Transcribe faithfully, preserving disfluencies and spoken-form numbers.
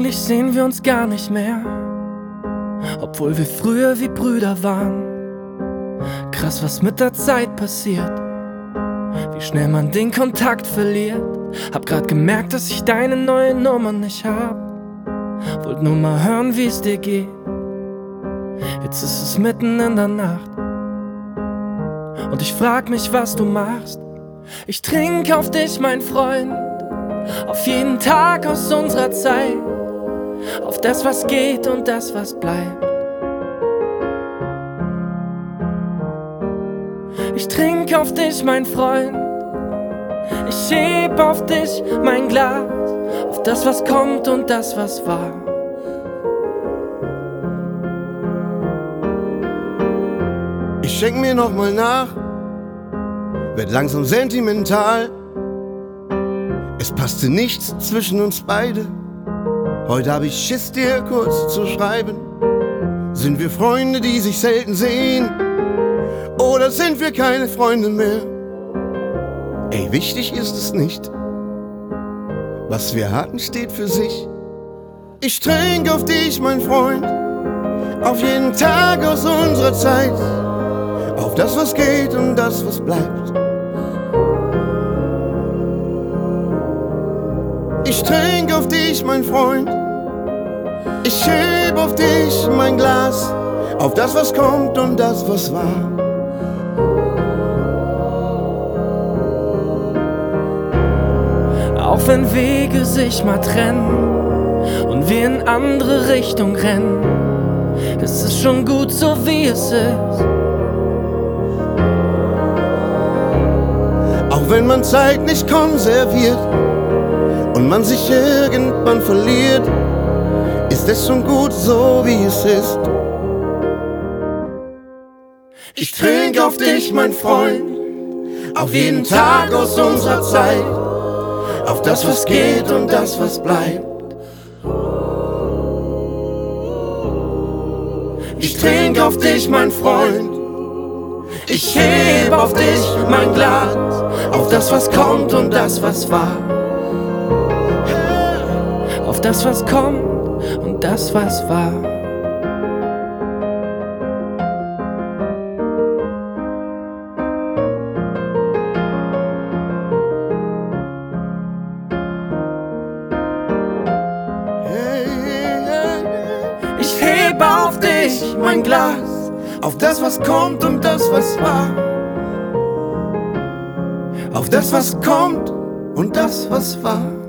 Eigentlich sehen wir uns gar nicht mehr, obwohl wir früher wie Brüder waren. Krass, was mit der Zeit passiert, wie schnell man den Kontakt verliert. Hab grad gemerkt, dass ich deine neue Nummer nicht hab. Wollt nur mal hören, wie es dir geht. Jetzt ist es mitten in der Nacht und ich frag mich, was du machst. Ich trink auf dich, mein Freund, auf jeden Tag aus unserer Zeit, auf das, was geht und das, was bleibt. Ich trink auf dich, mein Freund, ich heb auf dich mein Glas, auf das, was kommt und das, was war. Ich schenk mir noch mal nach, werd langsam sentimental. Es passte nichts zwischen uns beide. Heute hab ich Schiss, dir kurz zu schreiben. Sind wir Freunde, die sich selten sehen? Oder sind wir keine Freunde mehr? Ey, wichtig ist es nicht. Was wir hatten, steht für sich. Ich trink auf dich, mein Freund, auf jeden Tag aus unserer Zeit, auf das, was geht und das, was bleibt. Ich trink auf dich, mein Freund, ich heb auf dich mein Glas, auf das, was kommt und das, was war. Auch wenn Wege sich mal trennen und wir in andere Richtung rennen, es ist schon gut so, wie es ist. Auch wenn man Zeit nicht konserviert und man sich irgendwann verliert, ist es schon gut so, wie es ist. Ich trink auf dich, mein Freund, auf jeden Tag aus unserer Zeit, auf das, was geht und das, was bleibt. Ich trink auf dich, mein Freund, ich heb auf dich mein Glas, auf das, was kommt und das, was war. Auf das, was kommt und das, was war. Ich heb auf dich mein Glas, auf das, was kommt und das, was war. Auf das, was kommt und das, was war.